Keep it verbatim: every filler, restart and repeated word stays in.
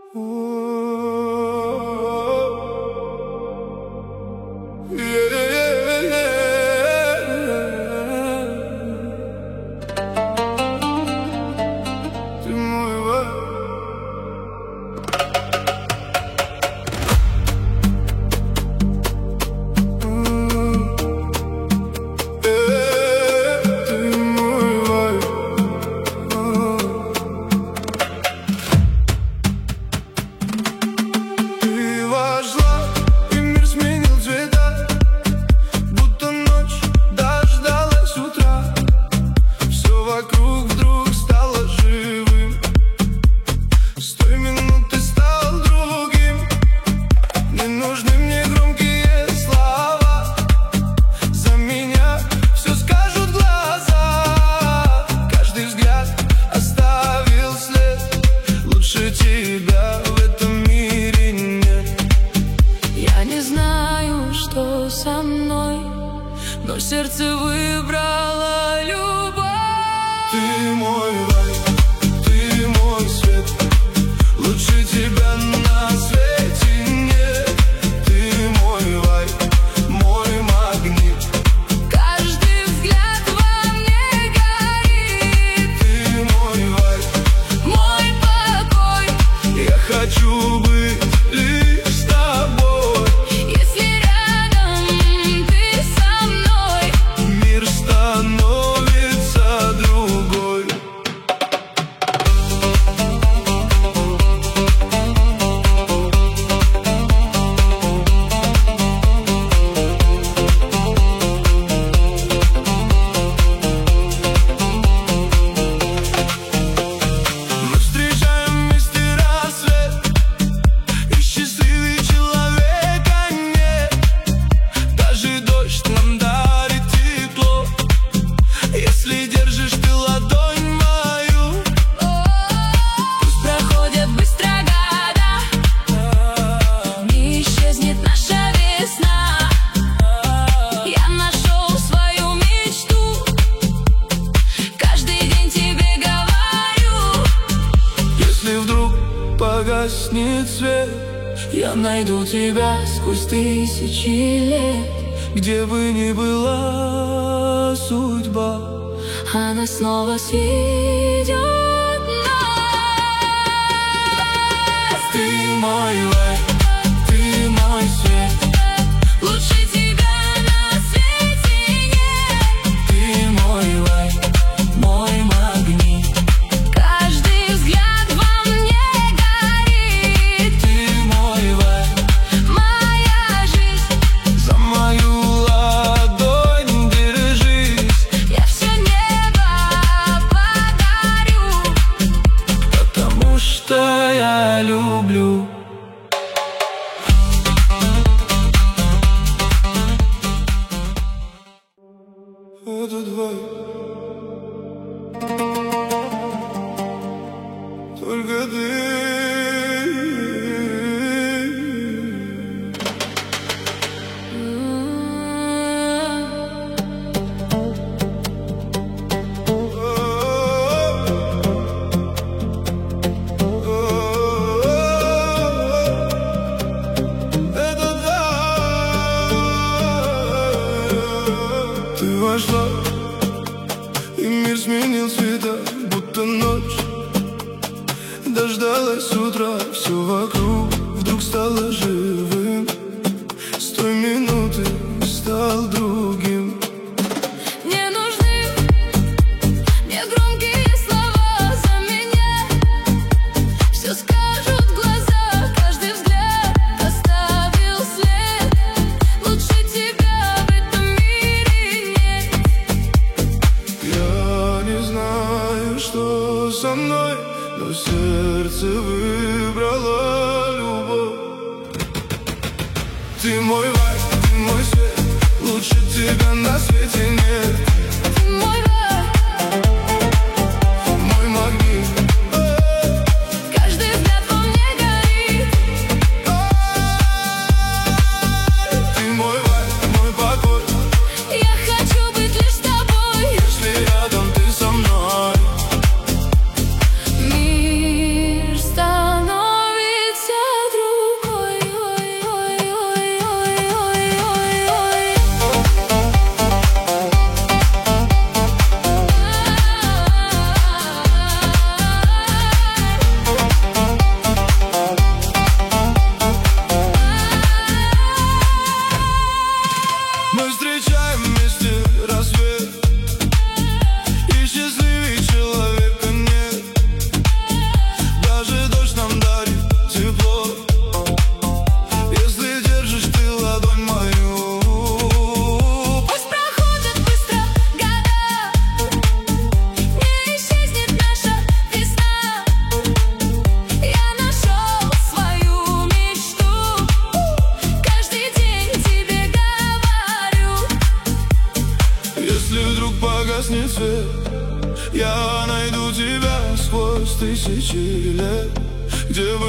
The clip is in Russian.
Сердце выбрало любовь. Ты мой рай, ты мой свет, лучше тебя на свете нет. Ты мой рай, мой магнит, каждый взгляд во мне горит. ты мой рай, мой покой. Я хочу быть лишь с тобой. Если рядом ты со мной, мир становится другой. Мы встречаем вместе рассвет, и счастливый человека нет. Даже дождь нам дарит тепло, если держишь ты ладонь мою. пусть проходят быстро года, не исчезнет наша весна. Я нашел свою мечту, каждый день тебе говорю. Если вдруг погаснет свет, я найду тебя сквозь тысячи лет. Где бы ни была судьба, Она снова сведет нас. ты мой рай, ты мой свет, Лучше тебя на свете нет. ты мой рай, мой магнит, Каждый взгляд во мне горит. ты мой рай, Моя жизнь, за мою ладонь держись. я все небо подарю, Потому что я люблю. Это твой, только ты. Ты вошла, и мир сменил цвета, будто ночь. Дождалась утра, все вокруг вдруг стало живым. С той минуты стал другим. не нужны мне громкие слова за меня. Все скажут глаза, каждый взгляд оставил след. Лучше тебя в этом мире нет. Я не знаю, что со мной, но сердце выбрало любовь. Ты мой рай, ты мой свет, лучше тебя на свете нет. Ты мой рай, Мой магнит, каждый взгляд во мне горит. ты мой рай, мой покой. Я хочу быть лишь с тобой. Если рядом ты со мной, Мир становится тысячи лет, где бы